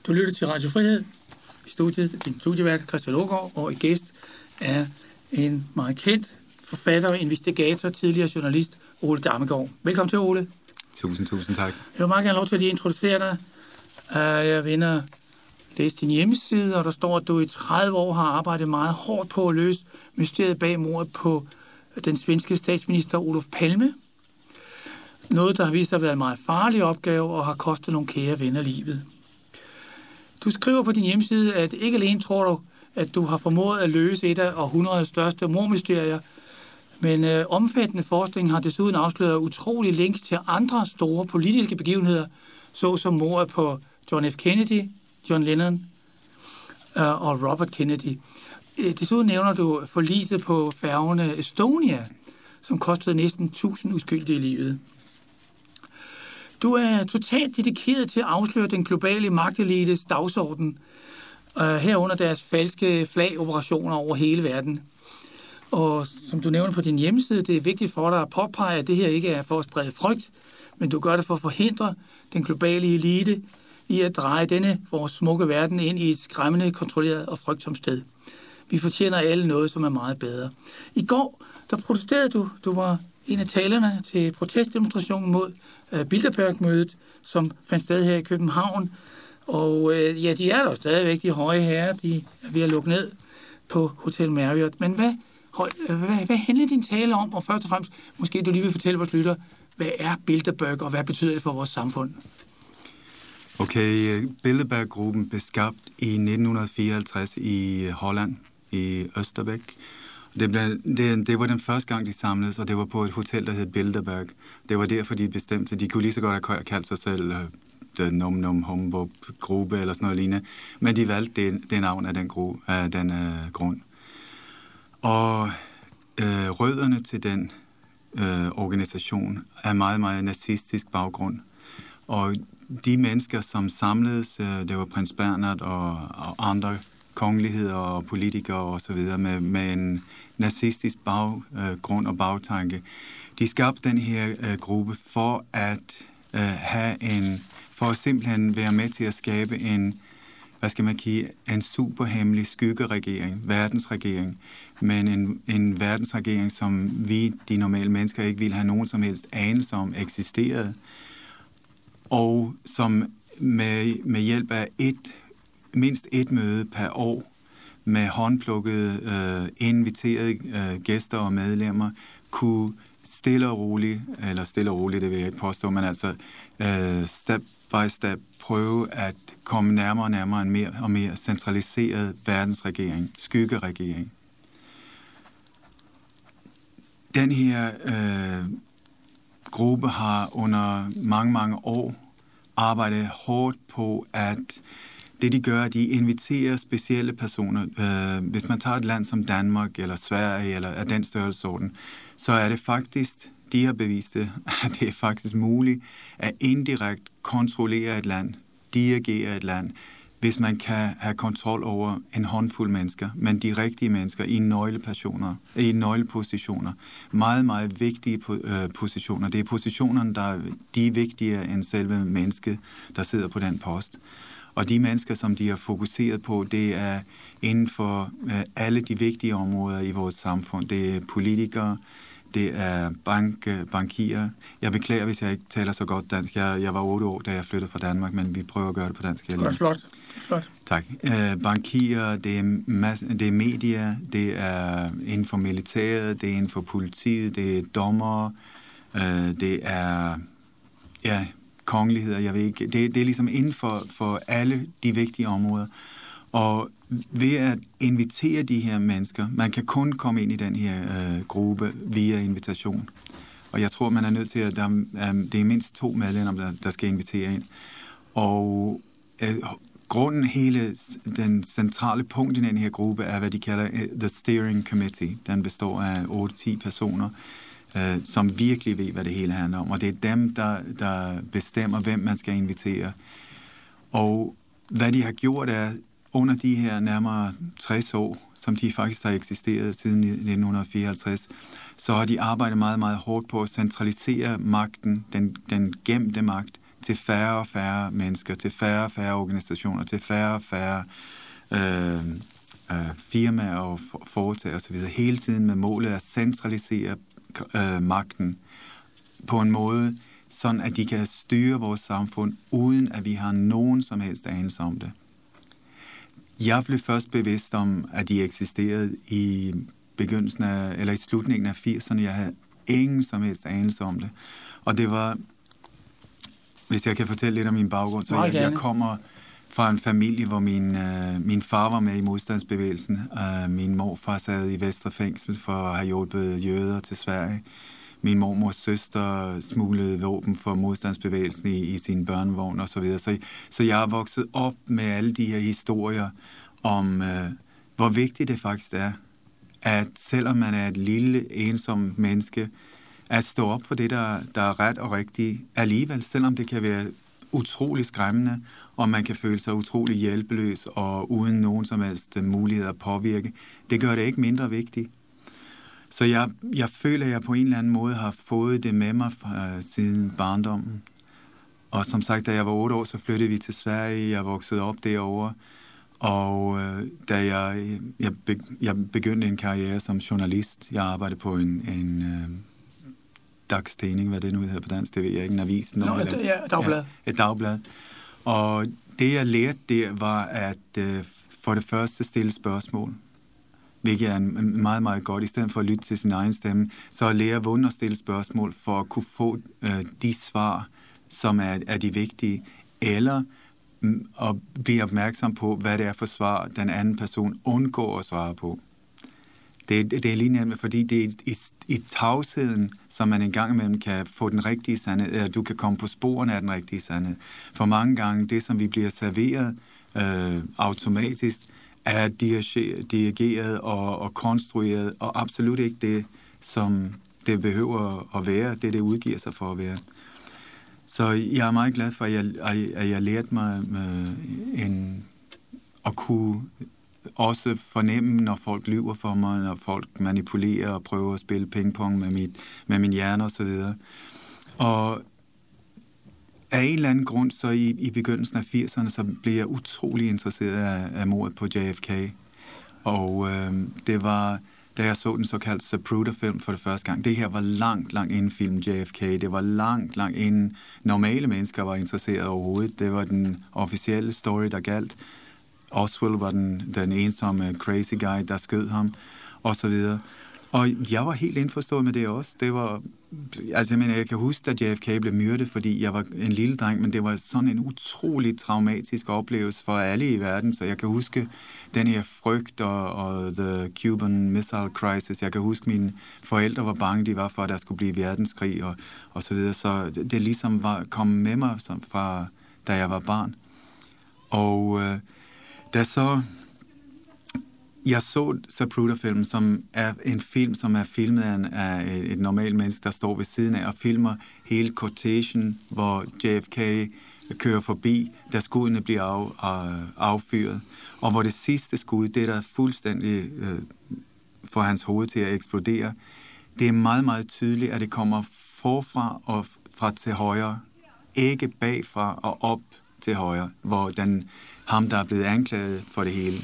Du lytter til Radio Frihed. I studiet, din studievært Christian Aagaard, og i gæst er en meget kendt forfatter og investigator, tidligere journalist, Ole Dammegaard. Velkommen til, Ole. Tusind tak. Jeg vil meget gerne lov til at lige introducere dig. Jeg vil læse din hjemmeside, og der står, at du i 30 år har arbejdet meget hårdt på at løse mysteriet bag mordet på den svenske statsminister Olof Palme. Noget, der har vist sig at være en meget farlig opgave og har kostet nogle kære venner livet. Du skriver på din hjemmeside, at ikke alene tror du, at du har formået at løse et af århundredets største mordmysterier, men omfattende forskning har desuden afsløret utrolig link til andre store politiske begivenheder, såsom mordet på John F. Kennedy, John Lennon og Robert Kennedy. Desuden nævner du forliset på færgerne Estonia, som kostede næsten 1000 uskyldige livet. Du er totalt dedikeret til at afsløre den globale magtelites dagsorden, herunder deres falske flagoperationer over hele verden. Og som du nævner på din hjemmeside, det er vigtigt for dig at påpege, at det her ikke er for at sprede frygt, men du gør det for at forhindre den globale elite i at dreje denne vores smukke verden ind i et skræmmende, kontrolleret og frygtsomt sted. Vi fortjener alle noget, som er meget bedre. I går, der protesterede du. Du var en af talerne til protestdemonstrationen mod Bilderberg-mødet, som fandt sted her i København. Og de er der stadigvæk, de høje herrer, de er ved at lukke ned på Hotel Marriott. Men hvad handler din tale om? Og først og fremmest, måske du lige vil fortælle vores lytter, hvad er Bilderberg, og hvad betyder det for vores samfund? Okay, Bilderberg-gruppen blev skabt i 1954 i Holland, i Østerbæk. Det var den første gang, de samledes, og det var på et hotel, der hed Bilderberg. Det var derfor, de bestemte. De kunne lige så godt have kaldt sig selv The Num Num Humbug-gruppe eller sådan noget lignende. Men de valgte det navn af den grund. Og rødderne til den organisation er meget, meget nazistisk baggrund. Og de mennesker, som samledes, det var prins Bernhard og andre kongeligheder og politikere og så videre med en nazistisk baggrund og bagtanke. De skabte den her gruppe for at for at simpelthen være med til at skabe en superhemmelig skyggeregering, verdensregering, men en verdensregering, som vi, de normale mennesker, ikke ville have nogen som helst anelse om eksisterede, og som med hjælp af mindst et møde per år med håndplukkede, inviterede gæster og medlemmer kunne stille og roligt, det vil jeg ikke påstå, men altså step by step prøve at komme nærmere og nærmere en mere og mere centraliseret verdensregering, skyggeregering. Den her gruppe har under mange, mange år arbejdet hårdt på, at det de gør, de inviterer specielle personer. Hvis man tager et land som Danmark eller Sverige eller af den størrelsesorden, så er det faktisk, de har bevist det, at det er faktisk muligt at indirekte kontrollere et land, dirigere et land, hvis man kan have kontrol over en håndfuld mennesker, men de rigtige mennesker i nøglepositioner. Meget, meget vigtige positioner. Det er positionerne, de er vigtigere end selve mennesket, der sidder på den post. Og de mennesker, som de har fokuseret på, det er inden for alle de vigtige områder i vores samfund. Det er politikere, det er bankier. Jeg beklager, hvis jeg ikke taler så godt dansk. Jeg var 8 år, da jeg flyttede fra Danmark, men vi prøver at gøre det på dansk. Flot. Tak. Bankier, det er media, det er inden for militæret, det er inden for politiet, det er dommere, det er kongeligheder, jeg ved ikke. Det er ligesom inden for alle de vigtige områder. Og ved at invitere de her mennesker, man kan kun komme ind i den her gruppe via invitation. Og jeg tror, man er nødt til, at det er mindst 2 medlemmer, der skal invitere ind. Og den centrale punkt i den her gruppe er, hvad de kalder The Steering Committee. Den består af 8-10 personer, som virkelig ved, hvad det hele handler om. Og det er dem, der bestemmer, hvem man skal invitere. Og hvad de har gjort er, under de her nærmere 60 år, som de faktisk har eksisteret siden 1954, så har de arbejdet meget, meget hårdt på at centralisere magten, den gemte magt, til færre og færre mennesker, til færre og færre organisationer, til færre og færre firmaer og foretag osv. Hele tiden med målet at centralisere magten på en måde, sådan at de kan styre vores samfund, uden at vi har nogen som helst anelse om det. Jeg blev først bevidst om, at de eksisterede i i slutningen af 80'erne. Jeg havde ingen som helst anelse om det. Og det var, hvis jeg kan fortælle lidt om min baggrund, så jeg kommer fra en familie, hvor min far var med i modstandsbevægelsen. Min morfar sad i Vestre Fængsel for at have hjulpet jøder til Sverige. Min mormors søster smuglede våben for modstandsbevægelsen i sin børnevogn og så videre. Så jeg er vokset op med alle de her historier om, hvor vigtigt det faktisk er, at selvom man er et lille, ensom menneske, at stå op for det, der er ret og rigtigt alligevel, selvom det kan være utrolig skræmmende, og man kan føle sig utrolig hjælpeløs og uden nogen som helst mulighed at påvirke. Det gør det ikke mindre vigtigt. Så jeg føler, at jeg på en eller anden måde har fået det med mig siden barndommen. Og som sagt, da jeg var 8 år, så flyttede vi til Sverige. Jeg voksede op derovre. Og da jeg begyndte en karriere som journalist, jeg arbejdede på en dagstidning, hvad det nu hedder på dansk, det ved jeg ikke, en avis. Dagblad. Ja, et dagblad. Og det, jeg lærte der, var at for det første stille spørgsmål, hvilket er meget, meget godt. I stedet for at lytte til sin egen stemme, så at lære at stille spørgsmål for at kunne få de svar, som er de vigtige, eller at blive opmærksom på, hvad det er for svar, den anden person undgår at svare på. Det er lige nemt, fordi det er i tavsheden, som man en gang imellem kan få den rigtige sandhed, eller du kan komme på sporene af den rigtige sandhed. For mange gange, det som vi bliver serveret automatisk, er dirigeret og konstrueret, og absolut ikke det, som det behøver at være, det udgiver sig for at være. Så jeg er meget glad for, at jeg lærte mig at kunne også fornemme, når folk lyver for mig, når folk manipulerer og prøver at spille pingpong med min hjerne og så videre. Og af en eller anden grund, så i begyndelsen af 80'erne, så blev jeg utrolig interesseret af mordet på JFK. Og det var, da jeg så den såkaldte Zapruder-film for det første gang. Det her var langt inden filmen JFK. Det var langt inden normale mennesker var interesseret overhovedet. Det var den officielle story, der galt. Oswald var den ensomme crazy guy, der skød ham, og så videre. Og jeg var helt indforstået med det også. Det var, jeg kan huske, da JFK blev myrdet, fordi jeg var en lille dreng, men det var sådan en utrolig traumatisk oplevelse for alle i verden, så jeg kan huske den her frygt og the Cuban Missile Crisis. Jeg kan huske, mine forældre var bange, de var for, at der skulle blive verdenskrig og så videre. Så det ligesom var kommet med mig fra, da jeg var barn. Og da så jeg så Zapruder-filmen, som er en film, som er filmet af et normalt menneske, der står ved siden af og filmer hele cortegen, hvor JFK kører forbi, da skuddene bliver affyret. Og hvor det sidste skud, det der fuldstændig får hans hoved til at eksplodere, det er meget, meget tydeligt, at det kommer forfra og fra til højre. Ikke bagfra og op til højre, hvor ham, der er blevet anklaget for det hele,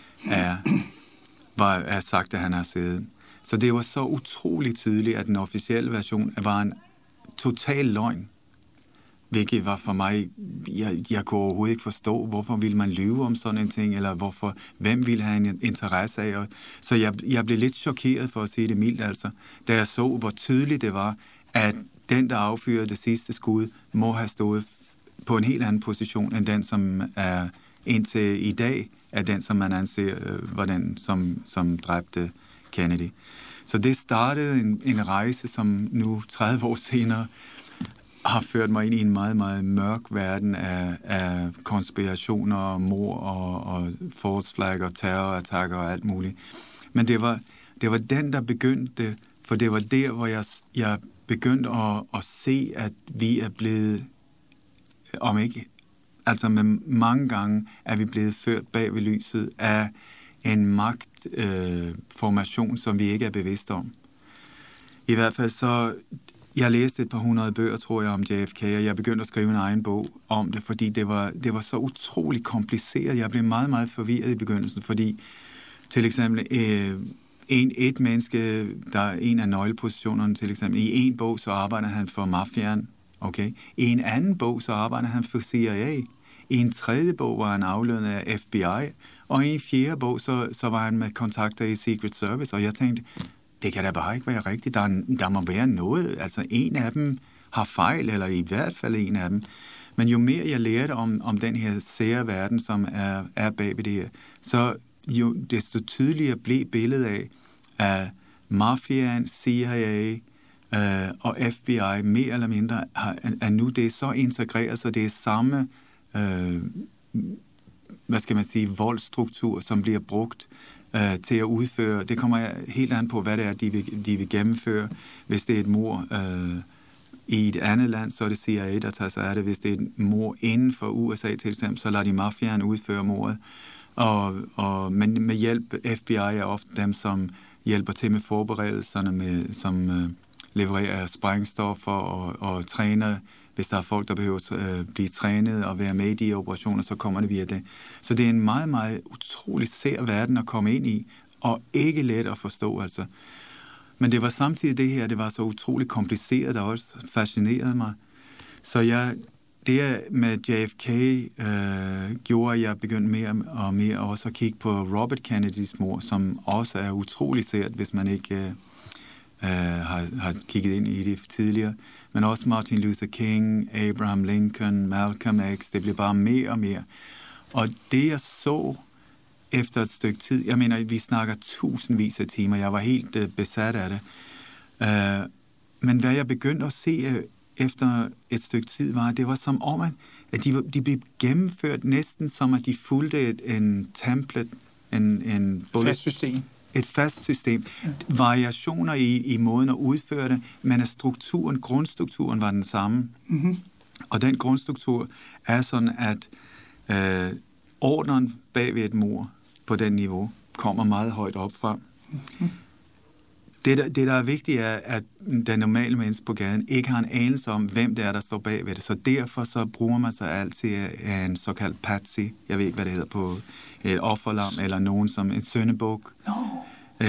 er sagt, at han har siddet. Så det var så utroligt tydeligt, at den officielle version var en total løgn. Hvilket var for mig, jeg kunne overhovedet ikke forstå, hvorfor ville man lyve om sådan en ting, eller hvem ville have en interesse af. Så jeg blev lidt chokeret, for at sige det mildt, altså, da jeg så, hvor tydeligt det var, at den, der affyrede det sidste skud, må have stået på en helt anden position, end den, som er indtil i dag, er den, som man anser var den, som dræbte Kennedy. Så det startede en rejse, som nu 30 år senere har ført mig ind i en meget, meget mørk verden af konspirationer og mord og false flag og terrorattacker og alt muligt. Men det var den, der begyndte, for det var der, hvor jeg begyndte at se, at vi er blevet, om ikke, altså med mange gange er vi blevet ført bag ved lyset af en magtformation, som vi ikke er bevidste om. I hvert fald så, Jeg læste et par 100 bøger, tror jeg, om JFK, og jeg begyndte at skrive en egen bog om det, fordi det var så utroligt kompliceret. Jeg blev meget, meget forvirret i begyndelsen, fordi til eksempel et menneske, der er en af nøglepositionerne, til eksempel i en bog, så arbejder han for mafiaen, okay? I en anden bog, så arbejder han for CIA. I en tredje bog var han aflønnet af FBI, og i en fjerde bog, så var han med kontakter i Secret Service, og jeg tænkte, det kan da bare ikke være rigtigt. Der må være noget. Altså, en af dem har fejl, eller i hvert fald en af dem. Men jo mere jeg lærte om den her sære verden, som er bag ved det her, så jo desto tydeligere blev billedet af, at mafiaen, CIA og FBI mere eller mindre er nu det er så integreret, så det er samme voldsstruktur, som bliver brugt til at udføre. Det kommer helt an på, hvad det er, de vil gennemføre. Hvis det er et mord i et andet land, så er det CIA, der tager sig af det. Hvis det er et mord inden for USA til eksempel, så lader de mafiaen udføre mordet. Men med hjælp, FBI er ofte dem, som hjælper til med forberedelserne, som levererer sprængstoffer og træner. Hvis der er folk, der behøver at blive trænet og være med i de operationer, så kommer det via det. Så det er en meget, meget utrolig sær verden at komme ind i, og ikke let at forstå, altså. Men det var samtidig det her, det var så utroligt kompliceret, der også fascinerede mig. Så det med JFK gjorde, at jeg begyndte mere og mere også at kigge på Robert Kennedys mord, som også er utrolig sært, hvis man ikke har kigget ind i det tidligere. Men også Martin Luther King, Abraham Lincoln, Malcolm X, det blev bare mere og mere. Og det jeg så efter et stykke tid, jeg mener, vi snakker tusindvis af timer, jeg var helt besat af det. Men hvad jeg begyndte at se efter et stykke tid, det var som om, at de blev gennemført næsten som, at de fulgte en template, en fast system. Et fast system. Variationer i måden at udføre det, men at grundstrukturen var den samme. Mm-hmm. Og den grundstruktur er sådan, at ordren bag ved et mord på den niveau kommer meget højt op fra. Mm-hmm. Det, der er vigtigt, er, at den normale menneske på gaden ikke har en anelse om, hvem det er, der står bag ved det. Så derfor så bruger man sig altid af en såkaldt patsy. Jeg ved ikke, hvad det hedder på et offerlam, eller nogen som en syndebuk. No.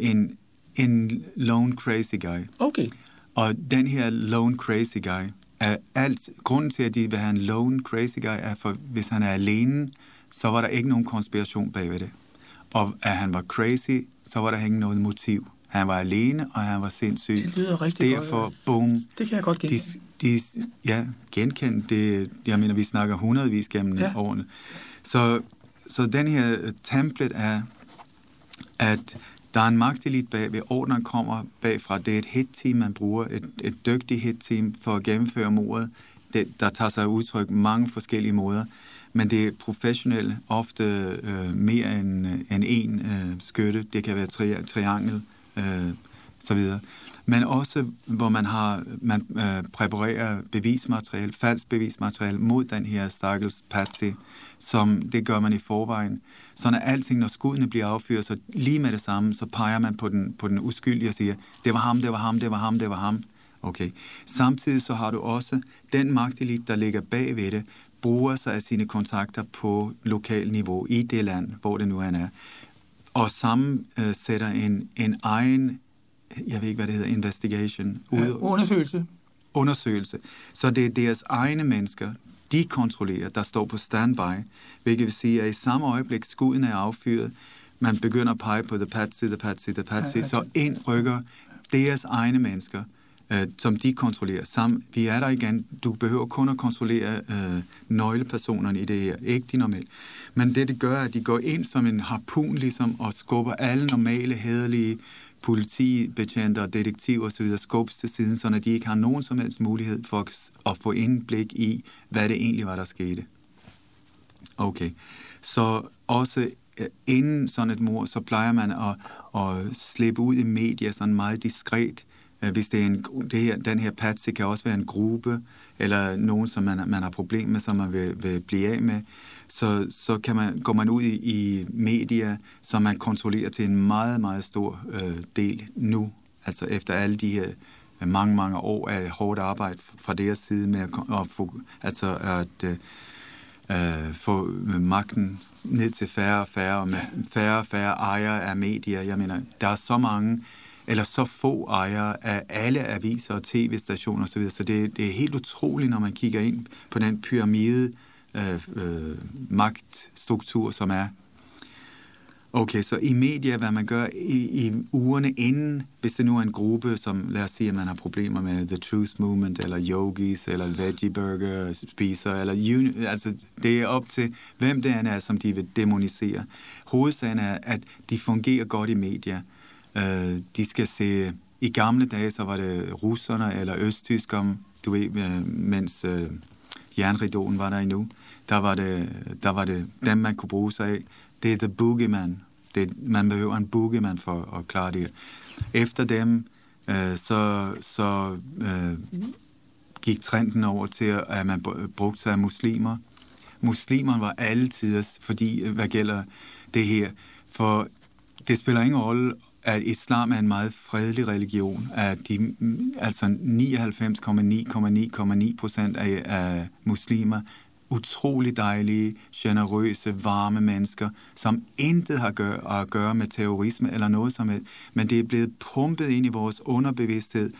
En lone crazy guy. Okay. Og den her lone crazy guy er grunden til, at de vil have en lone crazy guy, er for, hvis han er alene, så var der ikke nogen konspiration bag ved det. Og at han var crazy, så var der ikke noget motiv. Han var alene, og han var sindssyg. Det lyder rigtig godt. Derfor, boom. Det kan jeg godt genkende. Genkende. Det, jeg mener, vi snakker hundredvis gennem årene. Så den her template er, at der er en magtelit bagved. Ordren kommer bagfra. Det er et hit-team, man bruger. Et dygtigt hit-team for at gennemføre mordet. Der tager sig udtryk mange forskellige måder. Men det er professionelle, ofte mere end en skytte. Det kan være triangel, så videre. Men også, hvor man præparerer bevismateriale, falsk bevismateriale mod den her stakkels patsy, som det gør man i forvejen. Så når alting, når skuddene bliver affyret, så lige med det samme, så peger man på den uskyldige og siger, det var ham, det var ham, det var ham, det var ham. Okay. Samtidig så har du også den magtelit, der ligger bag ved det, bruger sig af sine kontakter på lokal niveau i det land, hvor det nu er. Og sammensætter en egen, jeg ved ikke, hvad det hedder, investigation. Undersøgelse. Så det er deres egne mennesker, de kontrollerer, der står på standby, hvilket vil sige, at i samme øjeblik, skuden er affyret, man begynder at pege på the patsy, så ind rykker deres egne mennesker, som de kontrollerer. Vi er der igen. Du behøver kun at kontrollere nøglepersonerne i det her. Ikke de normale. Men det gør, at de går ind som en harpun, ligesom, og skubber alle normale, hæderlige politibetjenter, detektiver osv. skubbes til siden, så de ikke har nogen som helst mulighed for at få indblik i, hvad det egentlig var, der skete. Okay. Så også inden sådan et mord, så plejer man at slippe ud i medier sådan meget diskret. Hvis det er den her patsy kan også være en gruppe, eller nogen, som man har problemer med, som man vil blive af med, så går man ud i medier, som man kontrollerer til en meget, meget stor del nu, altså efter alle de her mange år af hårdt arbejde fra deres side med at få magten ned til færre og færre, og med færre og færre ejere af medier. Jeg mener, der er så mange, eller så få ejere af alle aviser og tv-stationer osv., så det er helt utroligt, når man kigger ind på den pyramide magtstruktur, som er. Okay, så i medier, hvad man gør i ugerne inden, hvis det nu er en gruppe, som lad os sige, at man har problemer med The Truth Movement, eller yogis, eller veggie burger spiser, eller altså det er op til, hvem det er, som de vil demonisere. Hovedsagen er, at de fungerer godt i medier. De skal se, i gamle dage, så var det russerne eller østtyskerne, du ved, mens jernridoen var der endnu, der var det dem, man kunne bruge sig af. Det er the boogeyman. Man behøver en boogeyman for at klare det. Efter dem, så gik trenden over til, at man brugte sig af muslimer. Muslimerne var altid, fordi, hvad gælder det her, for det spiller ingen rolle, at islam er en meget fredelig religion, at altså 99,9% af muslimer, utrolig dejlige, generøse, varme mennesker, som intet har at gøre med terrorisme eller noget som helst, men det er blevet pumpet ind i vores underbevidsthed.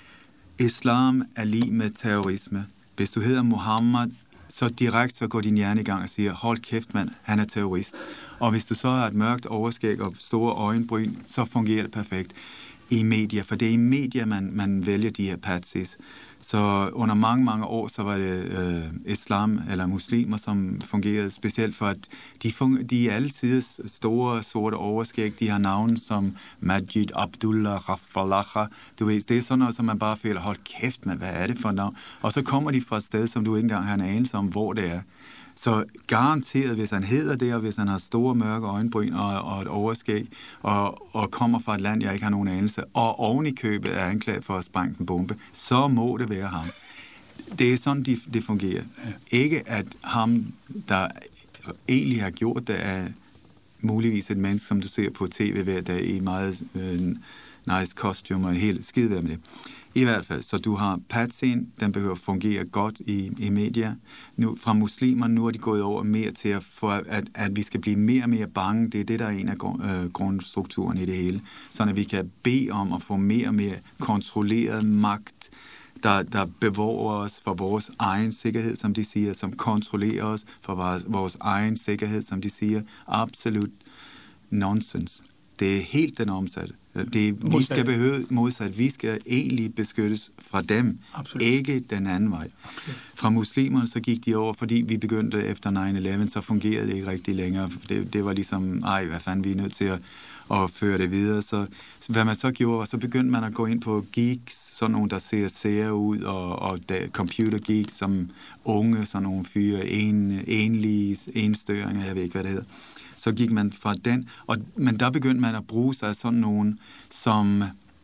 Islam er lig med terrorisme. Hvis du hedder Muhammad, så direkte så går din hjerne i gang og siger, hold kæft mand, han er terrorist. Og hvis du så har et mørkt overskæg og store øjenbryn, så fungerer det perfekt i medier, for det er i medier, man vælger de her patsies. Så under mange år, så var det islam eller muslimer, som fungerede specielt for, at de er altid store, sorte overskæg. De har navne som Majid, Abdullah, Rafalacha. Du ved, det er sådan noget, som man bare føler, hold kæft med, hvad er det for et navn? Og så kommer de fra et sted, som du ikke engang har en anelse om, hvor det er. Så garanteret, hvis han hedder det, og hvis han har store mørke øjenbryn og et overskæg, og kommer fra et land, jeg ikke har nogen anelse, og oven i købet er anklaget for at sprænge en bombe, så må det være ham. Det er sådan, det fungerer. Ikke at ham, der egentlig har gjort det, er muligvis et menneske, som du ser på tv hver dag, i meget nice costume og helt skidevær med det. I hvert fald, så du har patsien, den behøver at fungere godt i medier. Nu, fra muslimer, nu er de gået over mere til at vi skal blive mere og mere bange. Det er det, der er en af grundstrukturen i det hele. Sådan at vi kan bede om at få mere og mere kontrolleret magt, der bevåger os for vores egen sikkerhed, som de siger, som kontrollerer os for vores egen sikkerhed, som de siger. Absolut nonsens. Det er helt den omsatte. Vi skal behøve modsat. Vi skal egentlig beskyttes fra dem, absolut. Ikke den anden vej. Absolut. Fra muslimerne så gik de over, fordi vi begyndte efter 9/11, så fungerede det ikke rigtig længere. Det var ligesom, hvad fanden, vi er nødt til at føre det videre. Så hvad man så gjorde, så begyndte man at gå ind på geeks, sådan nogle, der ser serier ud, og computer geeks, som unge, sådan nogle fyre, enlige, enstøringer, jeg ved ikke, hvad det hedder. Så gik man fra den, men der begyndte man at bruge sig af sådan nogen, som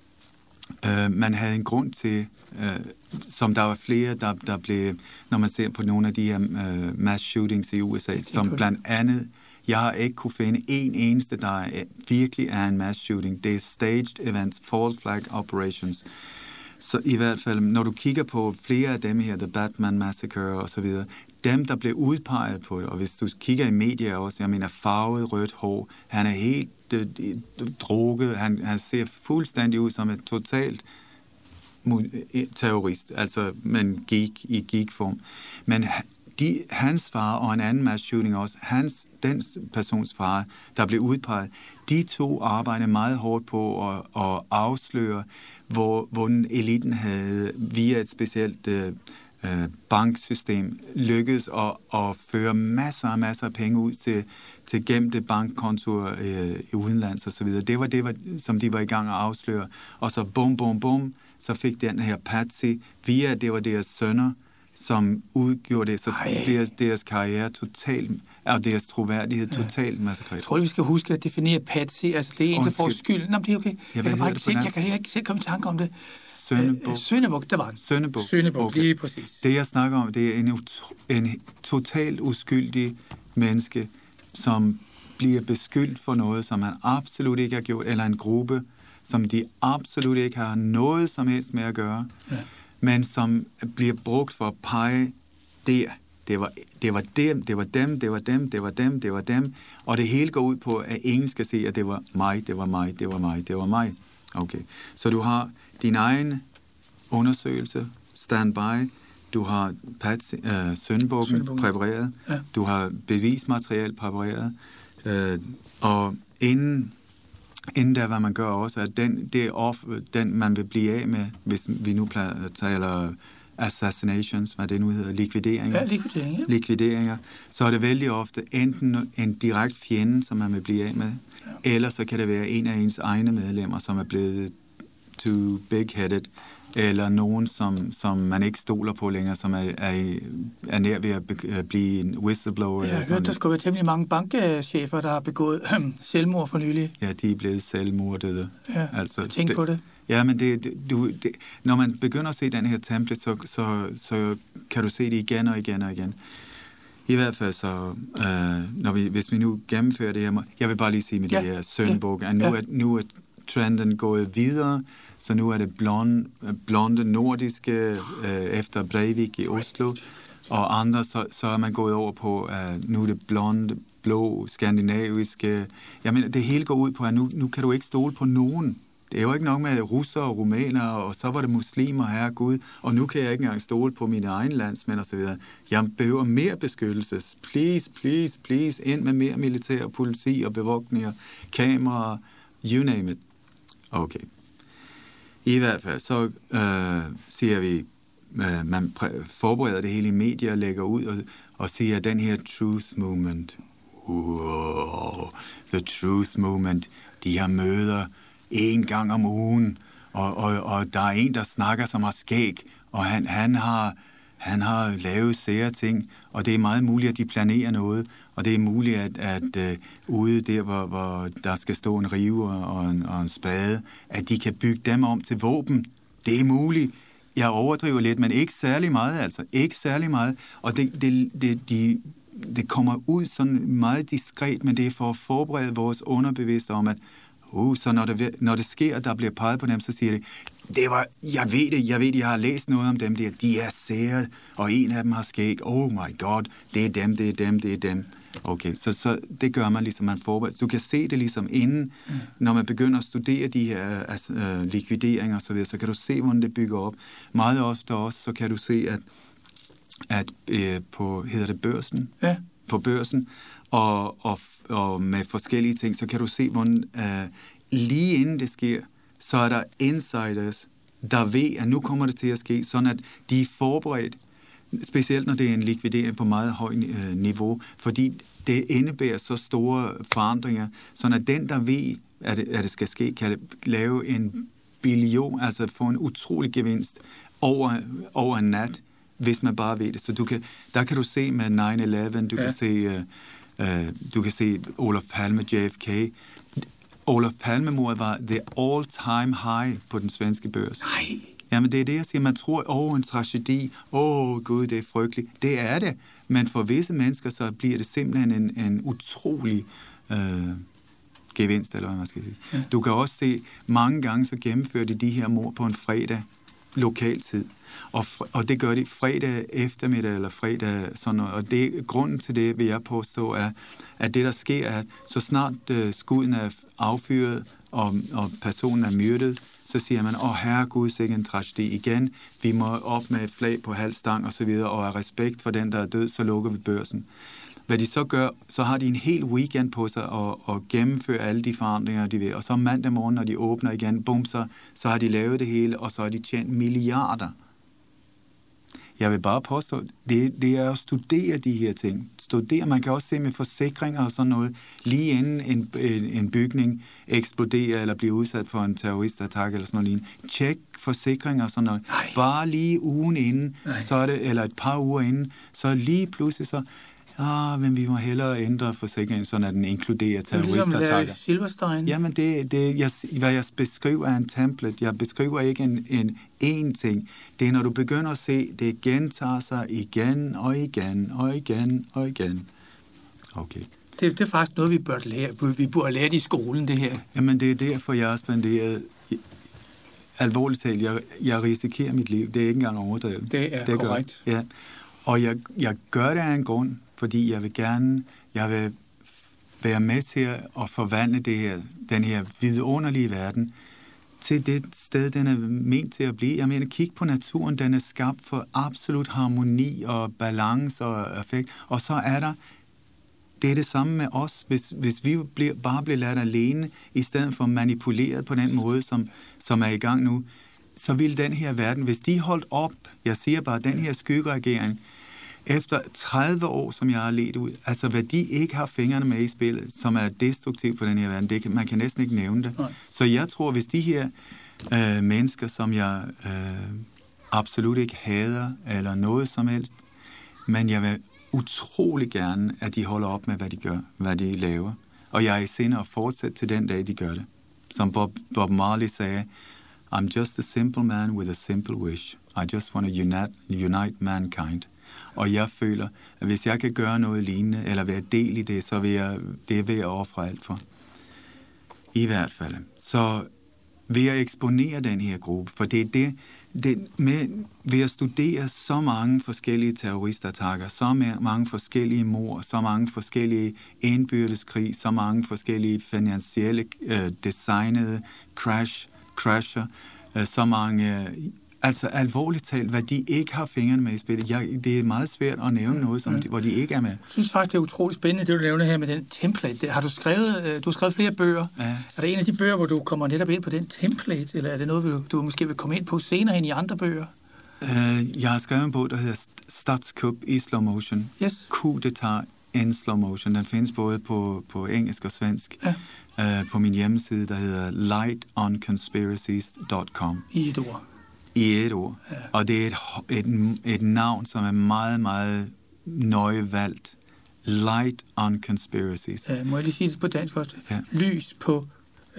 man havde en grund til, som der var flere, der blev, når man ser på nogle af de her mass shootings i USA, som blandt andet, jeg har ikke kunne finde en eneste, der virkelig er en mass shooting. Det er staged events, false flag operations. Så i hvert fald, når du kigger på flere af dem her, The Batman Massacre og så videre, dem, der blev udpeget på det, og hvis du kigger i medier også, jeg mener farvet rødt hår, han er helt drukket, han ser fuldstændig ud som et totalt terrorist, altså men i geek-form. Men hans far og en anden mass shooting også, den persons far, der blev udpeget, de to arbejdede meget hårdt på at afsløre, hvor eliten havde via et specielt banksystem lykkedes at føre masser af penge ud til gemte bankkontoer i udenlands og så videre. Det var, som de var i gang at afsløre. Og så bum, så fik den her patsy via, det var deres sønner, som udgjorde det, så deres karriere totalt, og deres troværdighed totalt massakreret. Jeg tror, vi skal huske at definere patsy, altså det er en, der får skyld. Nå, det er okay. Jeg kan ikke selv komme i tanke om det. Søndebuk, det var den. Søndebuk, okay. Lige præcis. Det, jeg snakker om, det er en totalt uskyldig menneske, som bliver beskyldt for noget, som han absolut ikke har gjort, eller en gruppe, som de absolut ikke har noget som helst med at gøre, men som bliver brugt for at pege der. Det var dem, det var dem, det var dem, det var dem, det var dem, og det hele går ud på, at ingen skal se, at det var mig, det var mig, det var mig, det var mig. Okay, så du har din egen undersøgelse, standby, du har syndebukken præpareret, du har bevismateriale præpareret, og inden der, hvad man gør også, at den man vil blive af med, hvis vi nu taler assassinations, hvad det nu hedder, likvideringer. Ja, likvideringer. Så er det vældig ofte enten en direkt fjende, som man vil blive af med, eller så kan det være en af ens egne medlemmer, som er blevet too big-headed, eller nogen, som man ikke stoler på længere, som er nær ved at blive en whistleblower. Jeg har hørt, der skulle være temmelig mange bankchefer, der har begået selvmord for nylig. Ja, de er blevet selvmordede. Ja, altså, tænk på det. Ja, men når man begynder at se den her template, så kan du se det igen og igen og igen. I hvert fald så, hvis vi nu gennemfører det her, jeg vil bare lige sige med det her søndebog, at nu er trenden gået videre, så nu er det blonde nordiske efter Breivik i Oslo, og andre, så er man gået over på, nu er det blonde, blå, skandinaviske. Jeg mener, det hele går ud på, at nu kan du ikke stole på nogen. Det er jo ikke nok med russere og rumænere, og så var det muslimer, herre Gud, og nu kan jeg ikke engang stole på mine egne landsmænd og så videre. Jeg behøver mere beskyttelse. Please, please, please, ind med mere militær, politi og bevogtninger, kameraer, you name it. Okay. I hvert fald, så siger vi, man forbereder det hele i medier og lægger ud og siger, at den her truth movement, the truth movement, de har møder 1 gang om ugen, og der er en, der snakker, som har skæg, og han har lavet sære ting, og det er meget muligt, at de planerer noget, og det er muligt, at ude der, hvor der skal stå en rive og en spade, at de kan bygge dem om til våben. Det er muligt. Jeg overdriver lidt, men ikke særlig meget, altså. Ikke særlig meget. Og det kommer ud sådan meget diskret, men det er for at forberede vores underbevidste om, at så når det sker, der bliver peget på dem, så siger jeg ved det, jeg har læst noget om dem der, de er sære, og en af dem har skæg, oh my god, det er dem. Okay, så det gør man ligesom, man forbereder. Du kan se det ligesom inden, når man begynder at studere de her likvideringer og så videre, så kan du se, hvordan det bygger op. Meget ofte også, så kan du se, at på, hedder det børsen? Ja. På børsen, og med forskellige ting, så kan du se, hvordan lige inden det sker, så er der insiders, der ved, at nu kommer det til at ske, sådan at de er forberedt, specielt når det er en likvidering på meget højt niveau, fordi det indebærer så store forandringer, sådan at den, der ved, at det skal ske, kan lave en billion, altså få en utrolig gevinst over en nat, hvis man bare ved det. Så der kan du se med 9/11, du kan se Olof Palme, JFK. Olof Palme-mordet var the all-time high på den svenske børs. Nej. Jamen det er det, jeg siger. Man tror, en tragedi, gud, det er frygteligt. Det er det. Men for visse mennesker, så bliver det simpelthen en utrolig gevinst, eller hvad man skal sige. Ja. Du kan også se, mange gange så gennemfører de her mord på en fredag, lokaltid. Og det gør de fredag eftermiddag eller fredag sådan noget. Og grunden til det, vil jeg påstå, er, at det, der sker, er, så snart skuden er affyret, og personen er myrdet, så siger man, herregud, sikke en tragedi igen. Vi må op med et flag på halv stang og så videre, og af respekt for den, der er død, så lukker vi børsen. Hvad de så gør, så har de en hel weekend på sig og gennemfører alle de forandringer, de vil. Og så mandag morgen, når de åbner igen, bum, så har de lavet det hele, og så har de tjent milliarder. Jeg vil bare påstå, det er at studere de her ting. Man kan også se med forsikringer og sådan noget, lige inden en bygning eksploderer eller bliver udsat for en terroristattack eller sådan noget lignende. Tjek forsikringer og sådan noget. Nej. Bare lige ugen inden, så er det, eller et par uger inden, så lige pludselig så, men vi må hellere ændre forsikringen, sådan at den inkluderer terroristattacker. Det er ligesom Silverstein. Jamen, hvad jeg beskriver er en template. Jeg beskriver ikke en ting. Det er, når du begynder at se, det gentager sig igen og igen og igen og igen. Okay. Det er faktisk noget, vi burde lære i skolen, det her. Jamen, det er derfor, jeg har spenderet alvorligt talt, jeg risikerer mit liv. Det er ikke engang overdrevet. Det er korrekt. Ja. Og jeg gør det af en grund, fordi jeg vil være med til at forvandle den her vidunderlige verden til det sted, den er ment til at blive. Jeg mener, kig på naturen, den er skabt for absolut harmoni og balance og effekt. Og så er det samme med os. Hvis vi bare bliver ladt alene, i stedet for manipuleret på den måde, som er i gang nu, så vil den her verden, hvis de holdt op, jeg siger bare, den her skyggeregering, efter 30 år, som jeg har ledt ud, altså hvad de ikke har fingrene med i spillet, som er destruktivt for den her verden, man kan næsten ikke nævne det. Nej. Så jeg tror, hvis de her mennesker, som jeg absolut ikke hader, eller noget som helst, men jeg vil utrolig gerne, at de holder op med, hvad de gør, hvad de laver. Og jeg er i sinde at fortsætte til den dag, de gør det. Som Bob Marley sagde, I'm just a simple man with a simple wish. I just want to unite mankind. Og jeg føler, at hvis jeg kan gøre noget lignende, eller være del i det, så vil jeg ofre alt for. I hvert fald. Så vil jeg eksponere den her gruppe, for det er det ved at studere så mange forskellige terroristattacker, så mange forskellige mord, så mange forskellige indbyrdeskrig, så mange forskellige finansielle designede crasher, så mange. Altså alvorligt talt, hvad de ikke har fingrene med i spillet. Det er meget svært at nævne noget, hvor de ikke er med. Jeg synes faktisk, det er utroligt spændende, det du nævner her med den template. Har du skrevet flere bøger? Ja. Er det en af de bøger, hvor du kommer netop ind på den template, eller er det noget, du måske vil komme ind på senere end i andre bøger? Jeg har skrevet en bog, der hedder Statskup i slow motion. Yes. Coup d'etat in slow motion. Den findes både på engelsk og svensk. Ja. På min hjemmeside, der hedder lightonconspiracies.com. I et ord. I et ord. Ja. Og det er et navn, som er meget, meget nøje valgt. Light on Conspiracies. Må jeg lige sige det på dansk også? Ja. Lys på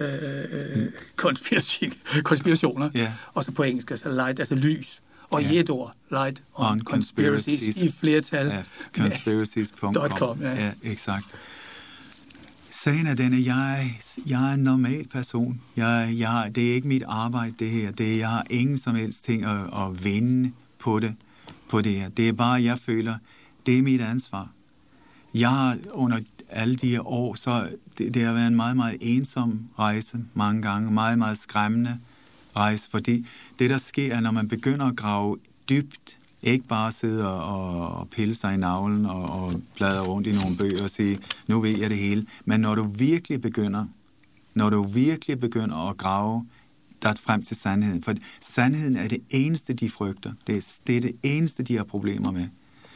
konspirationer. Ja. Og så på engelsk, altså light, altså lys. Og i et ord, light on conspiracies i flertal. Ja, conspiracies.com. Ja, exakt. Sagen er den, at jeg er en normal person. Det er ikke mit arbejde, det her. Jeg har ingen som helst ting at vinde på det her. Det er bare, jeg føler, det er mit ansvar. Jeg har under alle de her år, så det har været en meget, meget ensom rejse mange gange. Meget, meget skræmmende rejse, fordi det, der sker, er, når man begynder at grave dybt, ikke bare sidde og pille sig i navlen og bladre rundt i nogle bøger og sige, nu ved jeg det hele. Men når du virkelig begynder at grave dig frem til sandheden, for sandheden er det eneste, de frygter. Det er det eneste, de har problemer med.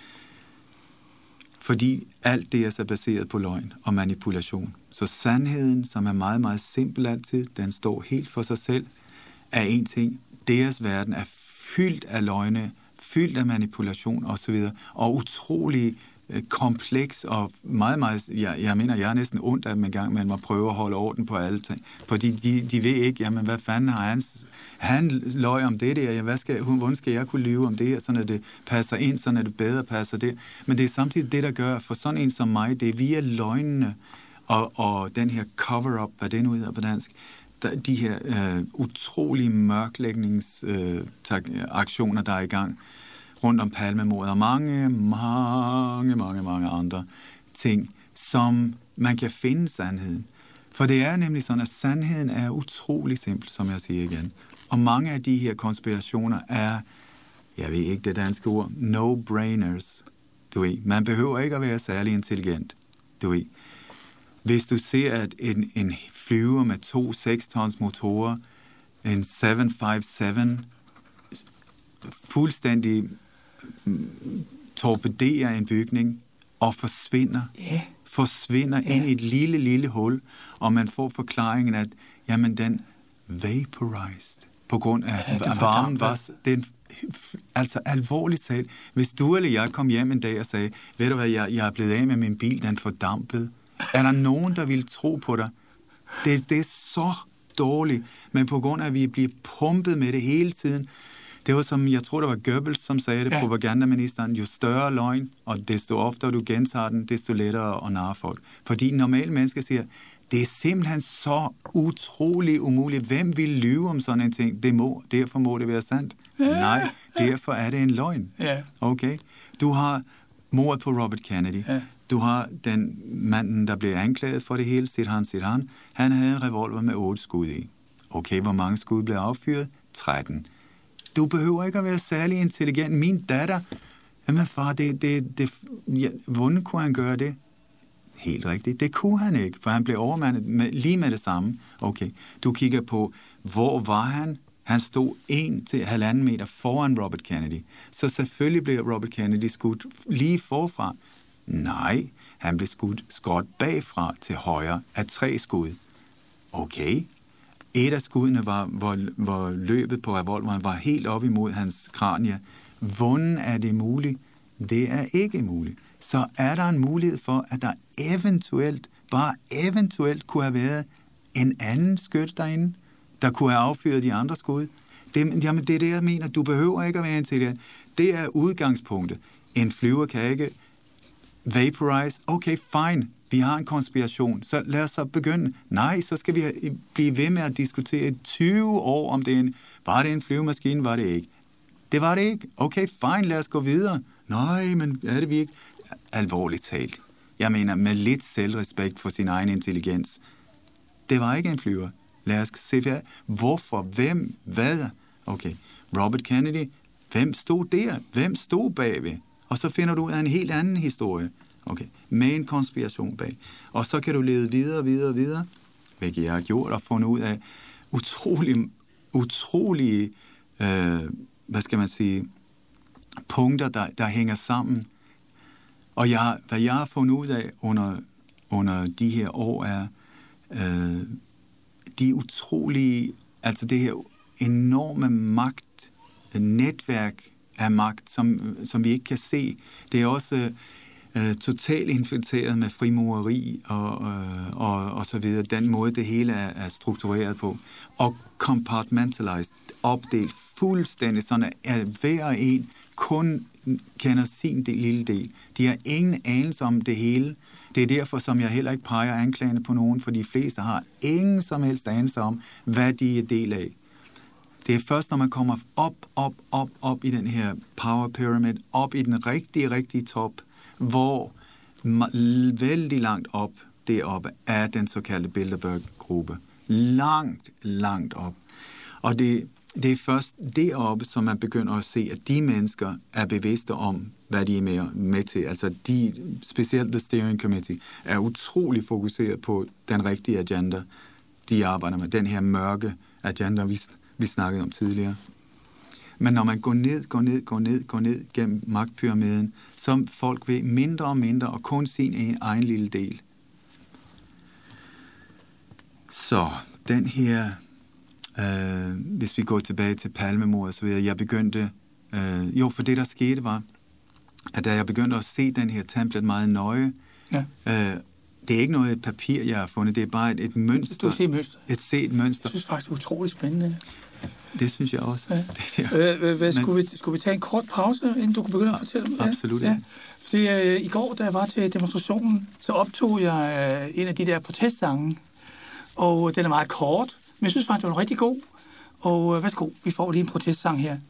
Fordi alt det er så baseret på løgn og manipulation. Så sandheden, som er meget, meget simpel altid, den står helt for sig selv, er en ting. Deres verden er fyldt af løgne, fyldt af manipulation osv., og utrolig kompleks og meget, meget, jeg mener, jeg er næsten ondt af dem en gang, men man prøver at holde orden på alle ting. Fordi de ved ikke, jamen hvad fanden har han løg om det der, hvordan skal jeg kunne lyve om det her, sådan at det passer ind, sådan at det bedre passer det. Men det er samtidig det, der gør, for sådan en som mig, det er via løgnene og den her cover-up, hvad det nu hedder på dansk, de her utrolige mørklægningsaktioner, der er i gang rundt om Palmemordet og mange andre ting, som man kan finde sandheden. For det er nemlig sådan, at sandheden er utrolig simpel, som jeg siger igen. Og mange af de her konspirationer er, jeg ved ikke det danske ord, no-brainers. Du ved, man behøver ikke at være særlig intelligent. Du ved, hvis du ser, at en flyver med 2 6-tons motorer, en 757, fuldstændig torpederer en bygning og forsvinder ind i et lille hul, og man får forklaringen, at jamen, den vaporized på grund af varmen var den. Altså alvorligt talt, hvis du eller jeg kom hjem en dag og sagde, ved du hvad, jeg er blevet af med min bil, den fordampede. Er der nogen, der vil tro på dig? Det er så dårligt, men på grund af, at vi bliver pumpet med det hele tiden, Det var som, jeg tror, det var Goebbels, som sagde det, propagandaministeren, jo større løgn, og desto oftere du gentager den, desto lettere at narre folk. Fordi normale mennesker siger, det er simpelthen så utrolig umuligt. Hvem vil lyve om sådan en ting? Derfor må det være sandt. Nej, derfor er det en løgn. Okay? Du har mordet på Robert Kennedy. Du har den manden, der blev anklaget for det hele, Sirhan. Han havde en revolver med 8 skud i. Okay, hvor mange skud blev affyret? 13. Du behøver ikke at være særlig intelligent. Min datter, jamen far, hvordan kunne han gøre det? Helt rigtigt. Det kunne han ikke, for han blev overmandet lige med det samme. Okay, du kigger på, hvor var han? Han stod 1-1,5 meter foran Robert Kennedy. Så selvfølgelig blev Robert Kennedy skudt lige forfra. Nej, han blev skudt skråt bagfra til højre af 3 skud. Okay. Et af skuddene var, hvor løbet på revolveren var helt op imod hans kranie. Hvordan er det muligt? Det er ikke muligt. Så er der en mulighed for, at der eventuelt kunne have været en anden skytte derinde, der kunne have affyret de andre skud. Det er det, jeg mener. Du behøver ikke at være intelligent. Det er udgangspunktet. En flyver kan ikke vaporize. Okay, fine. Vi har en konspiration, så lad os så begynde. Nej, så skal vi blive ved med at diskutere i 20 år, om var det en flyvemaskine, var det ikke. Det var det ikke. Okay, fine, lad os gå videre. Nej, men er det virkelig? Alvorligt talt. Jeg mener, med lidt selvrespekt for sin egen intelligens. Det var ikke en flyver. Lad os se, hvorfor, hvem, hvad? Okay, Robert Kennedy, hvem stod der? Hvem stod bagved? Og så finder du ud af en helt anden historie. Okay, med en konspiration bag. Og så kan du lede videre, hvilket jeg har gjort, og fundet ud af utrolige, hvad skal man sige, punkter, der hænger sammen. Og hvad jeg har fundet ud af under de her år er, de utrolige, altså det her enorme netværk af magt, som vi ikke kan se. Det er også totalt infiltreret med frimureri og så videre. Den måde, det hele er struktureret på. Og compartmentalized, opdelt fuldstændig, sådan at hver en kun kender sin lille del. De har ingen anelse om det hele. Det er derfor, som jeg heller ikke peger anklagene på nogen, for de fleste har ingen som helst anelse om, hvad de er del af. Det er først, når man kommer op i den her power pyramid, op i den rigtige top, hvor vældig langt op deroppe er den såkaldte Bilderberg-gruppe. Langt op. Og det er først deroppe, som man begynder at se, at de mennesker er bevidste om, hvad de er med til. Altså specielt The Steering Committee, er utrolig fokuseret på den rigtige agenda, de arbejder med. Den her mørke agenda, vi snakkede om tidligere. Men når man går ned gennem magtpyramiden, så folk ved mindre og mindre, og kun sin egen lille del. Så den her, hvis vi går tilbage til Palmemordet og så videre, jeg begyndte, for det der skete var, at da jeg begyndte at se den her templet meget nøje, det er ikke noget papir, jeg har fundet, det er bare et mønster. Du ser mønster. Et mønster. Jeg synes faktisk, det er utroligt spændende. Det synes jeg også. Ja. Skulle vi tage en kort pause, inden du kunne begynde at fortælle om det? Absolut. Ja. Fordi i går, da jeg var til demonstrationen, så optog jeg en af de der protestsange, og den er meget kort, men jeg synes faktisk, den var rigtig god. Og værsgo, vi får lige en protestsang her.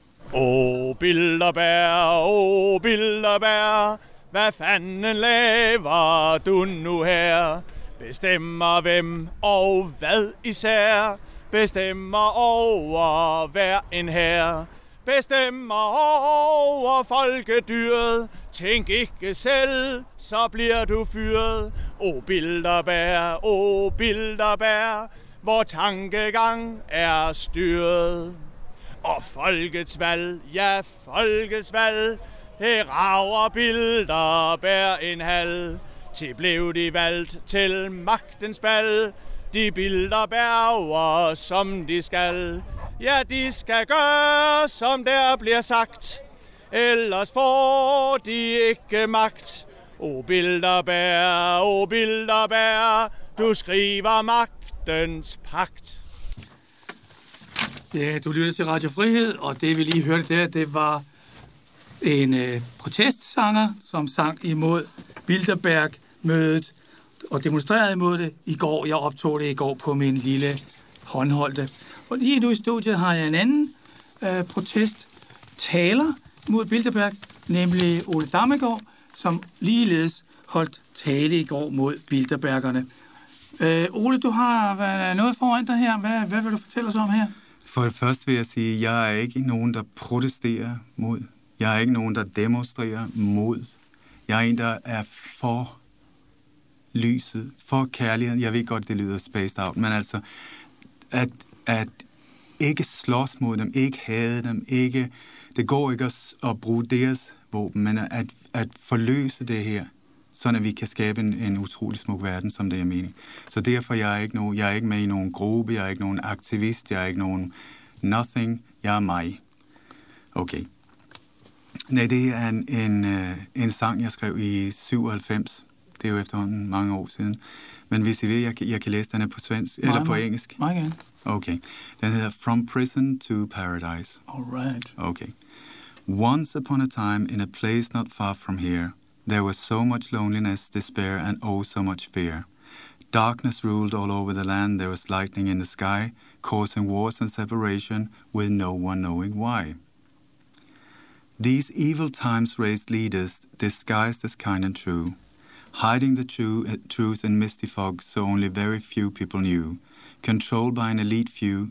Bilderberg, hvad fanden laver du nu her? Bestemmer hvem og hvad især? Bestemmer over hver en her. Bestemmer over folkedyret. Tænk ikke selv, så bliver du fyret. Bilderberg, hvor tankegang er styret. Og folkets valg, det rager Bilderberg en halv. Til blev de valgt til magtens bal. De Bilderberger, som de skal. Ja, de skal gøre, som der bliver sagt. Ellers får de ikke magt. Bilderberg, du skriver magtens pagt. Ja, du lytter til Radio Frihed, og det vi lige hørte der, det var en protestsanger, som sang imod Bilderberg-mødet og demonstrerede imod det i går. Jeg optog det i går på min lille håndholdte. Og lige nu i studiet har jeg en anden protesttaler mod Bilderberg, nemlig Ole Dammegaard, som ligeledes holdt tale i går mod Bilderbergerne. Ole, du har noget foran dig her. Hvad vil du fortælle os om her? For det første vil jeg sige, at jeg er ikke nogen, der protesterer mod. Jeg er ikke nogen, der demonstrerer mod. Jeg er en, der er for lyset, for kærligheden. Jeg ved godt, det lyder spaced out, men altså, at ikke slås mod dem, ikke hade dem, ikke... Det går ikke at bruge deres våben, men at forløse det her, sådan at vi kan skabe en utrolig smuk verden, som det er mening. Så derfor jeg er ikke med i nogen gruppe, jeg er ikke nogen aktivist, jeg er ikke nogen nothing, jeg er mig. Okay. Nej, det er en sang, jeg skrev i 97. Det er jo efterhånden mange år siden. Men hvis I vil, jeg kan læse den her på svensk, eller på engelsk. Meget gerne. Okay. Den hedder From Prison to Paradise. All right. Okay. Once upon a time, in a place not far from here, there was so much loneliness, despair, and oh, so much fear. Darkness ruled all over the land. There was lightning in the sky, causing wars and separation, with no one knowing why. These evil times raised leaders, disguised as kind and true, hiding the truth in misty fog so only very few people knew, controlled by an elite few,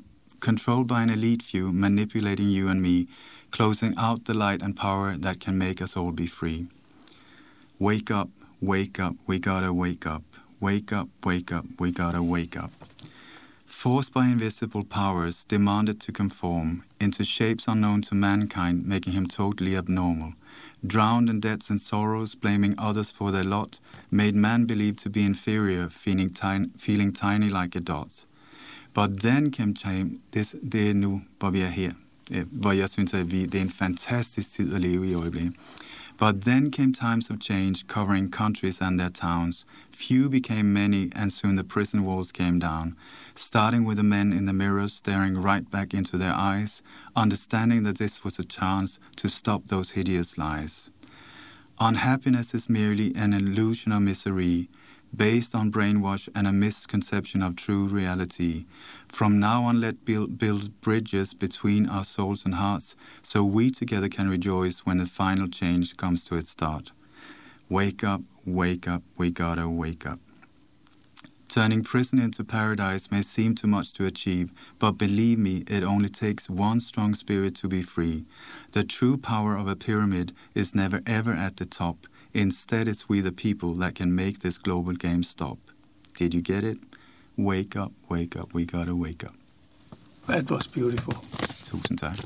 manipulating you and me, closing out the light and power that can make us all be free. Wake up, we gotta wake up. Wake up, we gotta wake up. Forced by invisible powers, demanded to conform into shapes unknown to mankind, making him totally abnormal. Drowned in debts and sorrows, blaming others for their lot, made man believe to be inferior, feeling tiny like a dot. But then came time, det er nu, hvor vi er her, hvor jeg synes, at det er en fantastisk tid at leve i øjeblikket. But then came times of change, covering countries and their towns. Few became many, and soon the prison walls came down. Starting with the men in the mirrors, staring right back into their eyes, understanding that this was a chance to stop those hideous lies. Unhappiness is merely an illusion of misery, based on brainwash and a misconception of true reality. From now on, let build bridges between our souls and hearts, so we together can rejoice when the final change comes to its start. Wake up, we gotta wake up. Turning prison into paradise may seem too much to achieve, but believe me, it only takes one strong spirit to be free. The true power of a pyramid is never ever at the top. Instead, it's we the people that can make this global game stop. Did you get it? Wake up, we gotta wake up. That was beautiful. Tusind tak.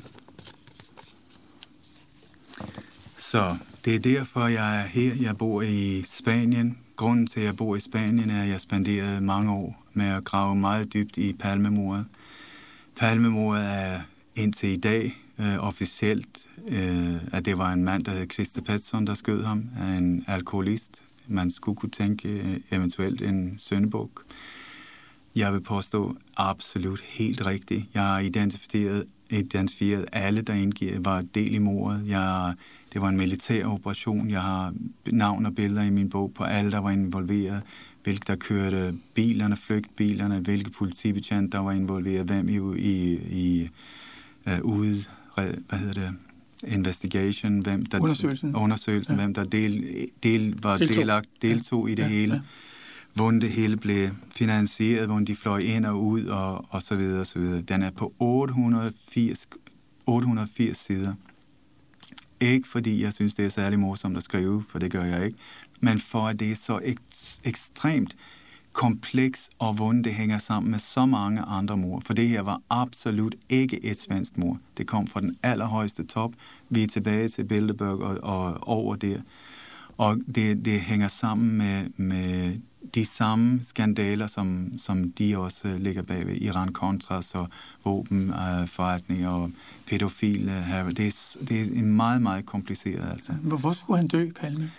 Så det er derfor, jeg er her. Jeg bor i Spanien. Grunden til, at jeg bor i Spanien, er, at jeg spenderede mange år med at grave meget dybt i Palmemordet. Palmemordet er indtil i dag officielt, at det var en mand, der hed Christer Pettersson, der skød ham, en alkoholist. Man skulle kunne tænke eventuelt en syndebuk. Jeg vil påstå absolut helt rigtigt. Jeg har identificeret alle, der indgiver, var del i mordet. Det var en militær operation. Jeg har navn og billeder i min bog på alle, der var involveret. Hvilke der kørte bilerne, flygtbilerne, hvilke politibetjent, der var involveret, hvem i investigation, hvem der undersøgelsen, ja. Hvem der deltog i det hele. Ja. Hvordan det hele blev finansieret, hvordan de fløj ind og ud, og så videre, og så videre. Den er på 880 sider. Ikke fordi jeg synes, det er særlig morsomt at skrive, for det gør jeg ikke, men for at det er så ekstremt kompleks, og hvordan det hænger sammen med så mange andre mord. For det her var absolut ikke et svensk mord. Det kom fra den allerhøjeste top. Vi er tilbage til Bilderberg og over der. Og det hænger sammen med de samme skandaler, som de også ligger bagved. Iran-Contras og våbenforretning og pædofile. Det er meget, meget kompliceret. Altså. Hvorfor skulle han dø, Palme?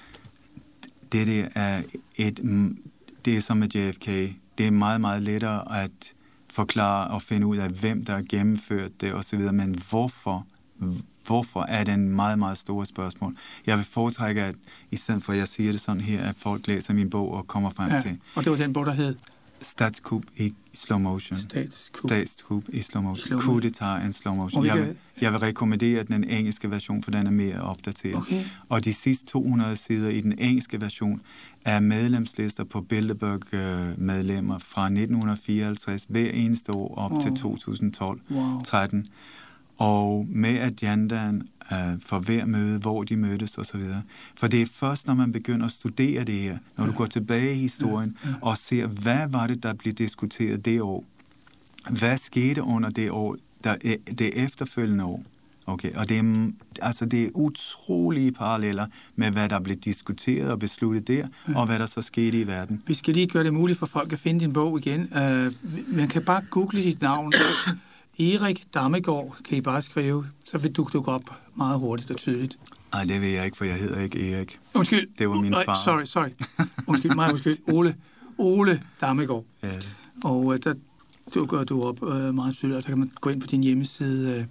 Det er som med JFK. Det er meget, meget lettere forklare og finde ud af, hvem der har gennemført det osv., men hvorfor er det en meget, meget store spørgsmål. Jeg vil foretrække, at i stedet for, at jeg siger det sådan her, at folk læser min bog og kommer frem til. Og det var den bog, der hed? Statskup i slow motion. Statskup i slow motion. Coup d'etat in slow motion. Jeg vil rekommendere den engelske version, for den er mere opdateret. Okay. Og de sidste 200 sider i den engelske version er medlemslister på Bilderberg-medlemmer fra 1954 hver eneste år op til 2012-13. Og med agendaen for hver møde, hvor de mødtes osv. For det er først, når man begynder at studere det her, når du går tilbage i historien og ser, hvad var det, der blev diskuteret det år? Hvad skete under det år, det efterfølgende år? Okay, og det er utrolige paralleller med, hvad der blev diskuteret og besluttet der, og hvad der så skete i verden. Vi skal lige gøre det muligt for folk at finde din bog igen. Man kan bare google dit navn. Erik Damgaard kan I bare skrive, så vil du dukke op meget hurtigt og tydeligt. Nej, det ved jeg ikke, for jeg hedder ikke Erik. Undskyld. Det var min far. Sorry. Undskyld. Ole Damgaard. Ja. Og der dukker du op meget tydeligt, og der kan man gå ind på din hjemmeside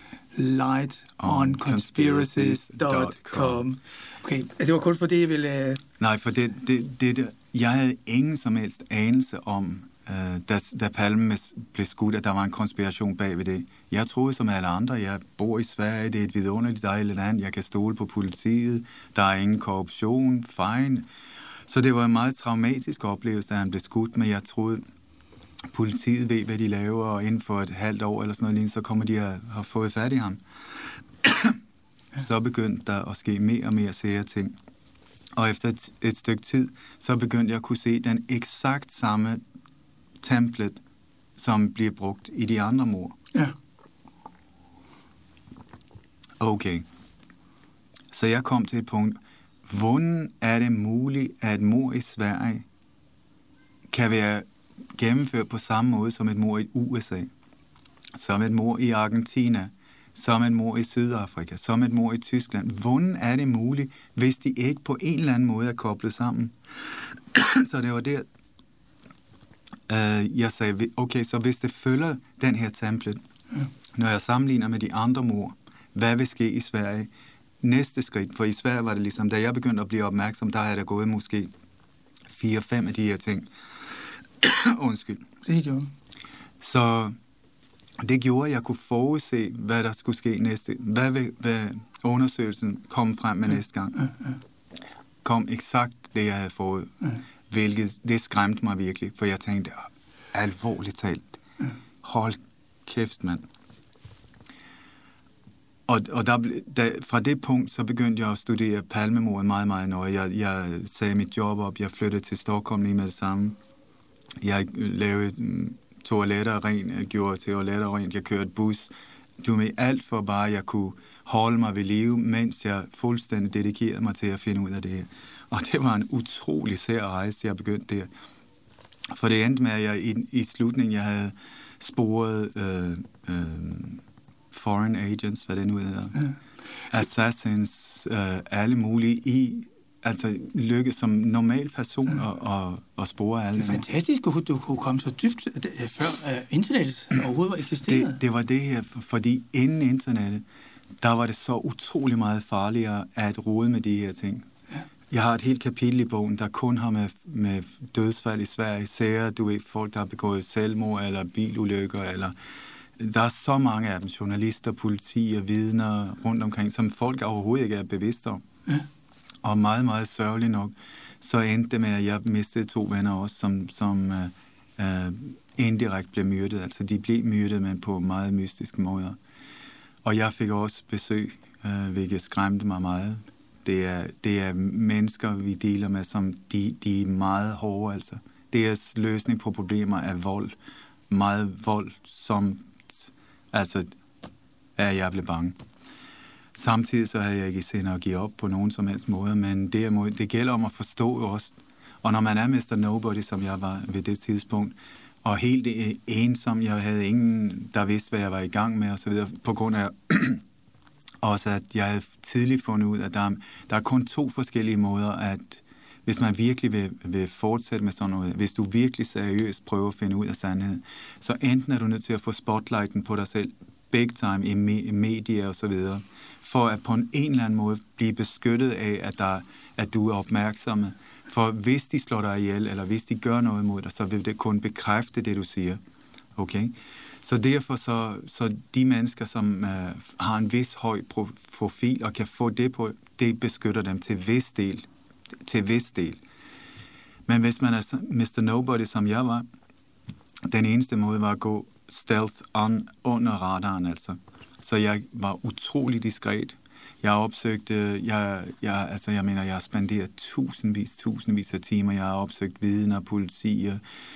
lightonconspiracies.com. Okay, det var kun for det, jeg ville... Nej, for jeg havde ingen som helst anelse om, da Palme blev skudt, at der var en konspiration bag ved det. Jeg troede som alle andre, jeg bor i Sverige, det er et vidunderligt dejligt land, jeg kan stole på politiet, der er ingen korruption, fine. Så det var en meget traumatisk oplevelse, da han blev skudt, men jeg troede, politiet ved, hvad de laver, og inden for et halvt år eller sådan noget, så kommer de at have fået fat i ham. Så begyndte der at ske mere og mere sære ting. Og efter et stykke tid, så begyndte jeg at kunne se den eksakt samme template, som bliver brugt i de andre mord. Ja. Okay. Så jeg kom til et punkt, hvordan er det muligt, at et mord i Sverige kan være gennemført på samme måde som et mord i USA, som et mord i Argentina, som et mord i Sydafrika, som et mord i Tyskland. Hvordan er det muligt, hvis de ikke på en eller anden måde er koblet sammen? Så det var der, jeg sagde, okay, så hvis det følger den her template, når jeg sammenligner med de andre mord, hvad vil ske i Sverige? Næste skridt, for i Sverige var det ligesom, da jeg begyndte at blive opmærksom, der havde der gået måske 4-5 af de her ting. Undskyld. Det gjorde. Så det gjorde, at jeg kunne forudse, hvad der skulle ske næste. Hvad undersøgelsen kom frem med næste gang. Kom eksakt det, jeg havde fået. Hvilket, det skræmte mig virkelig, for jeg tænkte, alvorligt talt, hold kæft, mand. Og fra det punkt, så begyndte jeg at studere Palmemordet meget, meget nøje. Jeg sagde mit job op, jeg flyttede til Stockholm lige med det samme. Jeg lavede toiletter rent, jeg gjorde toiletter rent, jeg kørte bus. Du med alt for bare, at jeg kunne holde mig ved live, mens jeg fuldstændig dedikerede mig til at finde ud af det her. Og det var en utrolig sær rejse, jeg begyndte der. For det endte med, at jeg i slutningen, jeg havde sporet foreign agents, hvad det nu hedder. Assassins, alle mulige altså lykke som normal person og spore alle. Det er fantastisk, at du kunne komme så dybt, før internettet overhovedet var eksisteret. Det var det her, fordi inden internettet, der var det så utrolig meget farligere at rode med de her ting. Ja. Jeg har et helt kapitel i bogen, der kun har med dødsfald i Sverige, sager, du ved, folk, der har begået selvmord eller bilulykker, eller der er så mange af dem, journalister, politi og vidner rundt omkring, som folk overhovedet ikke er bevidste om. Ja. Og meget, meget sørgeligt nok, så endte det med, at jeg mistede 2 venner også, som indirekte blev myrdet. Altså, de blev myrdet, men på meget mystiske måder. Og jeg fik også besøg, hvilket skræmte mig meget. Det er mennesker, vi deler med, som de er meget hårde, altså. Deres løsning på problemer er vold. Meget vold, som altså, jeg blev bange. Samtidig så havde jeg ikke sinde at give op på nogen som helst måde, men det gælder om at forstå også. Og når man er Mr. Nobody, som jeg var ved det tidspunkt, og helt ensom, jeg havde ingen, der vidste, hvad jeg var i gang med, og så videre, på grund af også, at jeg havde tidligt fundet ud, at der er kun 2 forskellige måder at hvis man virkelig vil fortsætte med sådan noget, hvis du virkelig seriøst prøver at finde ud af sandheden, så enten er du nødt til at få spotlighten på dig selv, big time i medier og så videre, for at på en eller anden måde blive beskyttet af, at du er opmærksom. For hvis de slår dig ihjel, eller hvis de gør noget mod dig, så vil det kun bekræfte det, du siger. Okay? Så derfor så de mennesker, som har en vis høj profil og kan få det på, det beskytter dem til vis del. Men hvis man er Mr. Nobody, som jeg var, den eneste måde var at gå stealth under radaren, altså. Så jeg var utrolig diskret. Jeg opsøgte, jeg har spenderet tusindvis af timer. Jeg har opsøgt vidner, politi.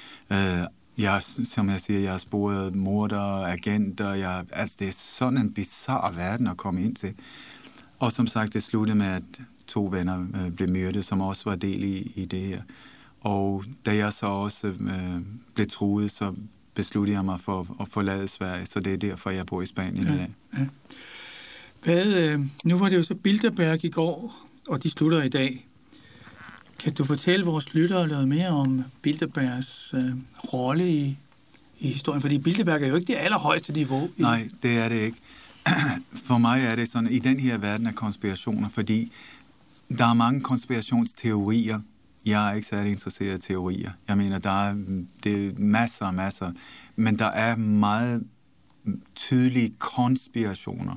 Som jeg siger, jeg har sporet mordere, agenter. Det er sådan en bizarre verden at komme ind til. Og som sagt, det sluttede med, at 2 venner blev myrdet, som også var del i det her. Og da jeg så også blev truet, så besluttede jeg mig for at forlade Sverige, så det er derfor, jeg bor i Spanien i dag. Ja. Nu var det jo så Bilderberg i går, og de slutter i dag. Kan du fortælle vores lyttere noget mere om Bilderbergs rolle i historien? Fordi Bilderberg er jo ikke det allerhøjeste niveau. Nej, det er det ikke. For mig er det sådan, i den her verden af konspirationer, fordi der er mange konspirationsteorier. Jeg er ikke særlig interesseret i teorier. Jeg mener, det er masser, men der er meget tydelige konspirationer.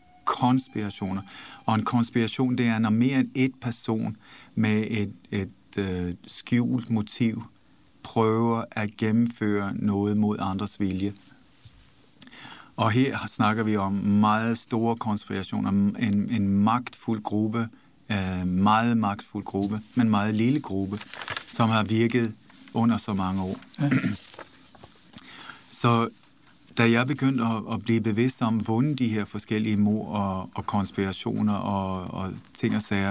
Og en konspiration, det er, når mere end et person med et skjult motiv prøver at gennemføre noget mod andres vilje. Og her snakker vi om meget store konspirationer, en magtfuld gruppe, meget magtfuld gruppe, men meget lille gruppe, som har virket under så mange år. Ja. Så da jeg begyndte at blive bevidst om, hvordan de her forskellige mord og konspirationer og ting og sager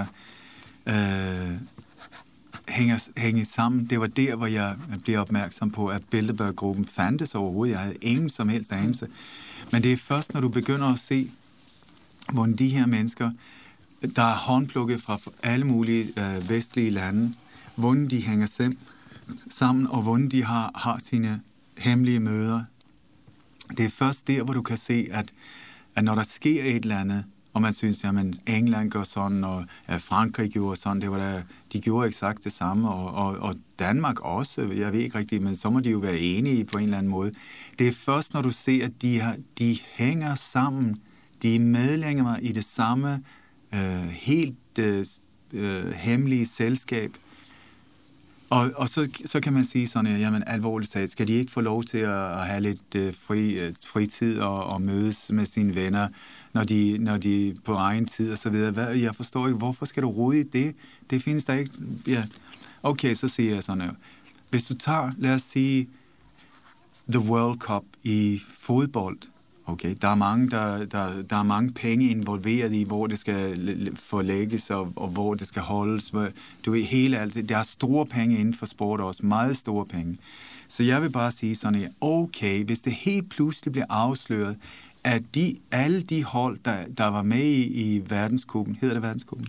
hænger sammen, det var der, hvor jeg blev opmærksom på, at Bilderberg-gruppen fandtes overhovedet. Jeg havde ingen som helst anelse. Men det er først, når du begynder at se, hvordan de her mennesker, der er håndplukket fra alle mulige vestlige lande, hvordan de hænger sammen, og hvordan de har sine hemmelige møder. Det er først der, hvor du kan se, at når der sker et eller andet, og man synes, at England gør sådan, og Frankrig gjorde sådan, de gjorde eksakt det samme, og Danmark også, jeg ved ikke rigtigt, men så må de jo være enige på en eller anden måde. Det er først, når du ser, at de hænger sammen, de er medlemmer i det samme helt hemmelige selskab. Og så kan man sige sådan, jamen alvorligt talt, skal de ikke få lov til at have lidt fritid og mødes med sine venner, når de på egen tid og så videre. Jeg forstår ikke, hvorfor skal du rode i det? Det findes der ikke. Ja. Okay, så siger jeg sådan her. Hvis du tager, lad os sige, The World Cup i fodbold, okay, der er mange penge involveret i, hvor det skal forlægges og hvor det skal holdes. Du ved, hele alt det. Der er store penge inden for sport også, meget store penge. Så jeg vil bare sige sådan her, okay, hvis det helt pludselig bliver afsløret, at alle de hold, der var med i verdenscupen, hedder det verdenscupen?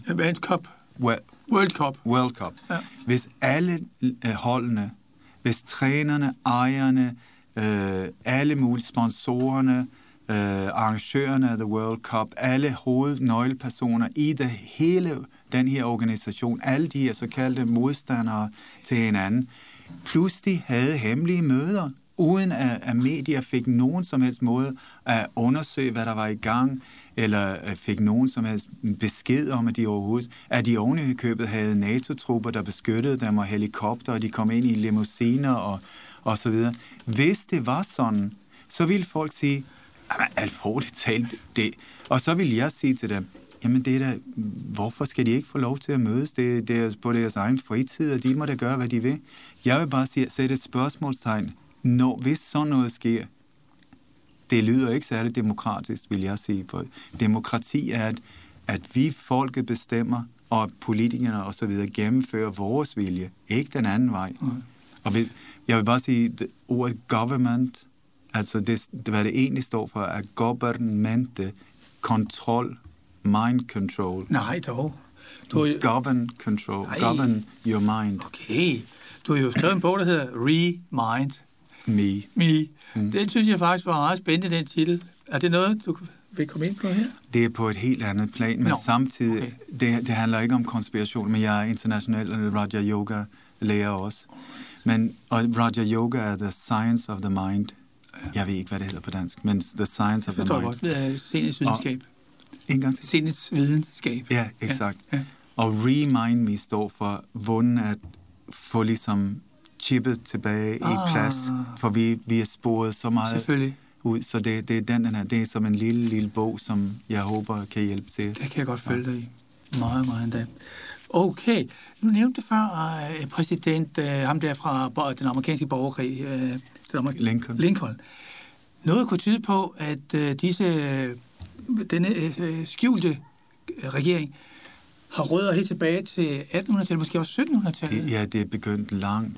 World Cup. Ja. Hvis alle holdene, hvis trænerne, ejerne, alle mulige sponsorerne, arrangørerne af The World Cup, alle hovednøglepersoner i hele den her organisation, alle de her såkaldte modstandere til hinanden, pludselig havde hemmelige møder, uden at medier fik nogen som helst måde at undersøge, hvad der var i gang, eller fik nogen som helst besked om, at de oven i købet havde NATO-trupper, der beskyttede dem, og helikopter, og de kom ind i limousiner og så videre. Hvis det var sådan, så ville folk sige, alvorligt talt det. Og så vil jeg sige til dem, jamen det er da, hvorfor skal de ikke få lov til at mødes? Det er på deres egen fritid, og de må da gøre, hvad de vil. Jeg vil bare sætte et spørgsmålstegn, hvis sådan noget sker. Det lyder ikke særlig demokratisk, vil jeg sige. For demokrati er, at vi folket bestemmer, og politikerne og så videre gennemfører vores vilje, ikke den anden vej. Og jeg vil bare sige, ordet government, altså hvad det egentlig står for, er governmente, kontrol, mind control. Nej dog. Govern govern your mind. Okay. Du har jo skrevet en bog, der hedder Remind Me. Den synes jeg faktisk var meget spændende, den titel. Er det noget, du vil komme ind på her? Det er på et helt andet plan, men samtidig, det handler ikke om konspiration, men jeg er international Raja Yoga lærer også. Og Raja Yoga er the science of the mind. Jeg ved ikke, hvad det hedder på dansk, men the science of the mind. Det forstår jeg godt. Sindets videnskab. En gang til. Sindets videnskab. Ja, exakt. Ja. Og Remind Me står for vunden at få ligesom chippet tilbage i plads, for vi er sporet så meget ud, så det er den her, det er som en lille bog, som jeg håber kan hjælpe til. Det kan jeg godt følge dig i. Meget, meget endda. Okay, nu nævnte du før præsident, ham der fra den amerikanske borgerkrig, Lincoln. Noget kunne tyde på, at denne skjulte regering har rødder helt tilbage til 1800-tallet, måske også 1700-tallet. Ja, det er begyndt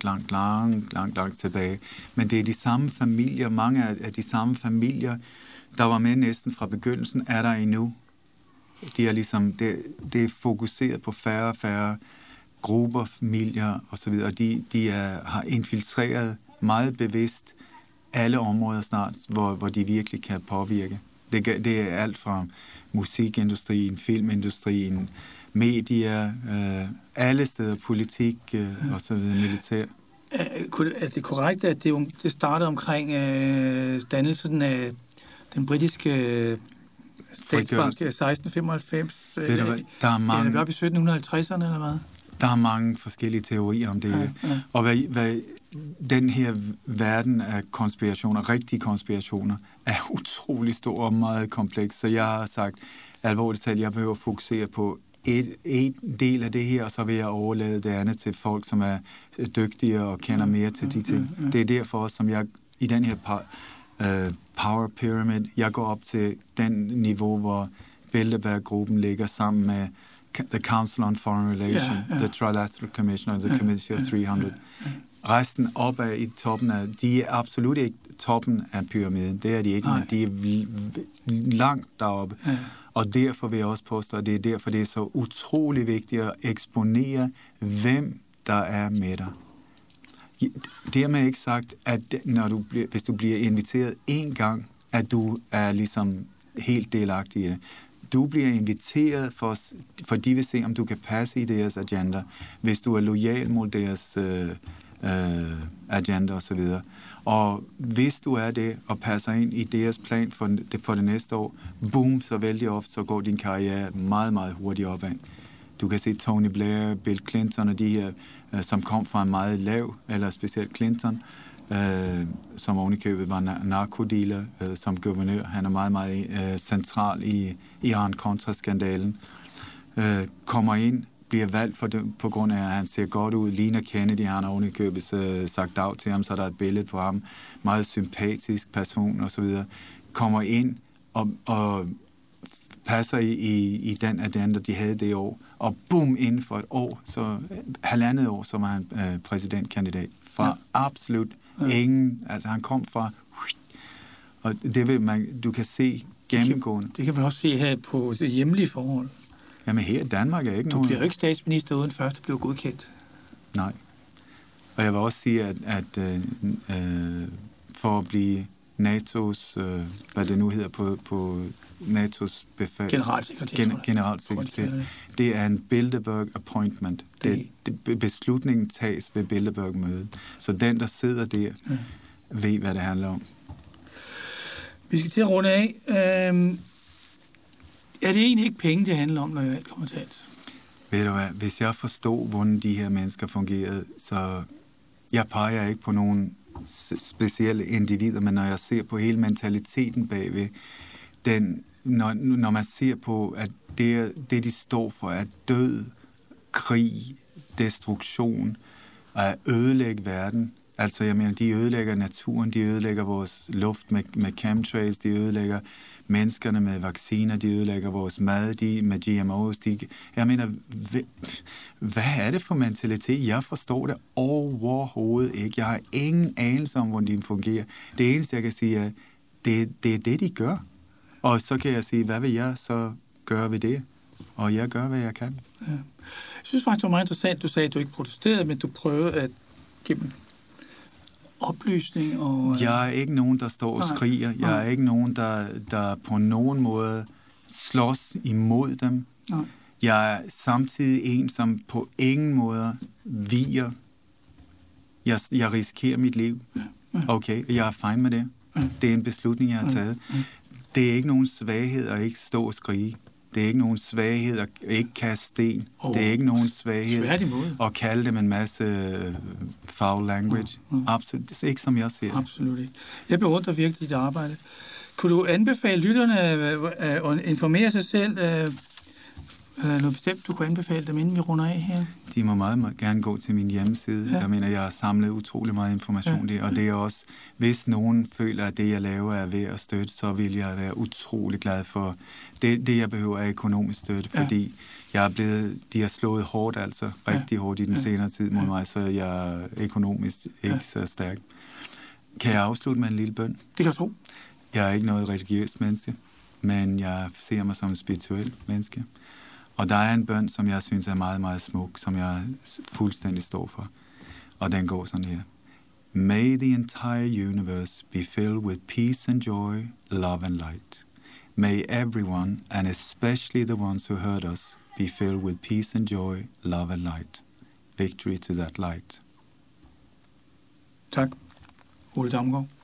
langt tilbage. Men det er de samme familier, mange af de samme familier, der var med næsten fra begyndelsen, er der endnu. De er ligesom, det er fokuseret på færre grupper, familier osv., og de har infiltreret meget bevidst alle områder snart, hvor de virkelig kan påvirke. Det er alt fra musikindustrien, filmindustrien, medier, alle steder, politik og så videre, militær. Er det korrekt, at det startede omkring dannelsen af den britiske statsbank 1695? Der er mange... Er det oppe i 1750'erne, eller hvad? Der er mange forskellige teorier om det. Ja. Og hvad den her verden af konspirationer, rigtige konspirationer, er utrolig stor og meget kompleks. Så jeg har sagt alvorligt talt, jeg behøver at fokusere på et del af det her, og så vil jeg overlade det andet til folk, som er dygtige og kender mere til de ting. Det er derfor, som jeg i den her power pyramid, jeg går op til den niveau, hvor Bilderberg-gruppen ligger sammen med the Council on Foreign Relations, the Trilateral Commission og the Committee of 300. Resten opad i toppen af, de er absolut ikke toppen af pyramiden, det er de ikke, men de er langt deroppe. Og derfor vil jeg også påstå, at det er derfor, det er så utrolig vigtigt at eksponere, hvem der er med dig. Dermed ikke sagt, at hvis du bliver inviteret en gang, at du er ligesom helt delagtig i det. Du bliver inviteret, for de vil se, om du kan passe i deres agenda, hvis du er lojal mod deres agenda osv. Og hvis du er det og passer ind i deres plan for det næste år, boom, så vældig ofte, så går din karriere meget, meget hurtigt opad. Du kan se Tony Blair, Bill Clinton og de her, som kom fra en meget lav, eller specielt Clinton, som ovenikøbet var narkodealer som guvernør. Han er meget, meget central i Iran-Contra-skandalen. Kommer ind, bliver valgt på grund af, at han ser godt ud, ligner Kennedy, han har ovenikøbet sagt af til ham, så der er et billede på ham, meget sympatisk person osv. Kommer ind og passer i den agenda, de havde det år, og boom, inden for et år, så halvandet år, så var han præsidentkandidat. Fra absolut ingen, altså han kom fra, og det vil du kan se gennemgående. Det kan man også se her på det hjemlige forhold. Jamen her i Danmark er ikke nogen... Du bliver jo ikke statsminister uden først at blive godkendt. Nej. Og jeg vil også sige, at for at blive NATO's, hvad det nu hedder på NATO's befal... Generalsekretær. Det er en Bilderberg appointment. Beslutningen tages ved Bilderberg-mødet. Så den, der sidder der, ved, hvad det handler om. Vi skal til at runde af. Er det egentlig ikke penge, det handler om, når alt kommer til alt? Ved du hvad, hvis jeg forstod, hvordan de her mennesker fungerede, så jeg peger ikke på nogen specielle individer, men når jeg ser på hele mentaliteten bagved, når man ser på, at det de står for, er død, krig, destruktion, at ødelægge verden. Altså, jeg mener, de ødelægger naturen, de ødelægger vores luft med chemtrails, de ødelægger menneskerne med vacciner, de ødelægger vores mad med GMOs. Jeg mener, hvad er det for mentalitet? Jeg forstår det overhovedet ikke. Jeg har ingen anelse om, hvordan de fungerer. Det eneste, jeg kan sige, er, det er det, de gør. Og så kan jeg sige, hvad vil jeg så gøre ved det? og jeg gør, hvad jeg kan. Ja. Jeg synes faktisk, det var meget interessant, du sagde, at du ikke protesterede, men du prøvede at gennem oplysning og... Jeg er ikke nogen, der står og skriger. Jeg er ikke nogen, der på nogen måde slås imod dem. Nej. Jeg er samtidig en, som på ingen måde viger. Jeg risikerer mit liv. Okay, jeg er fine med det. Det er en beslutning, jeg har taget. Det er ikke nogen svaghed at ikke stå og skrige. Det er ikke nogen svaghed at ikke kaste sten. Det er ikke nogen svaghed at kalde dem en masse foul language. Absolut. Det er ikke, som jeg ser. Absolut ikke. Jeg beundrer virkelig dit arbejde. Kunne du anbefale lytterne at informere sig selv? Noget bestemt, du kunne anbefale dem, inden vi runder af her? De må meget gerne gå til min hjemmeside. Ja. Jeg mener, jeg har samlet utrolig meget information der, og det er også, hvis nogen føler, at det, jeg laver, er ved at støtte, så vil jeg være utrolig glad for det jeg behøver er økonomisk støtte, fordi de har slået hårdt, altså rigtig hårdt i den senere tid mod mig, så jeg er økonomisk ikke så stærk. Kan jeg afslutte med en lille bøn? Det kan jeg tro. Jeg er ikke noget religiøst menneske, men jeg ser mig som et spirituelt menneske. Og der er en bøn, som jeg synes er meget, meget smuk, som jeg fuldstændig står for. Og den går sådan her. May the entire universe be filled with peace and joy, love and light. May everyone, and especially the ones who hurt us, be filled with peace and joy, love and light. Victory to that light. Tak. Ole Damgaard.